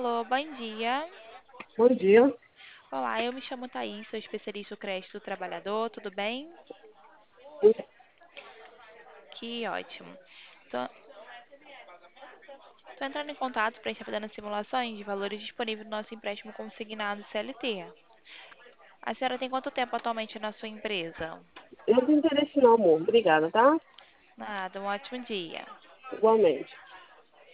Alô, bom dia. Bom dia. Olá, eu me chamo Thaís, sou especialista do crédito do trabalhador, tudo bem? Que ótimo. Estou entrando em contato para estar fazendo simulações de valores disponíveis no nosso empréstimo consignado CLT. A senhora tem quanto tempo atualmente na sua empresa? Eu não tenho interesse não, amor. Obrigada, tá? Nada, um ótimo dia. Igualmente.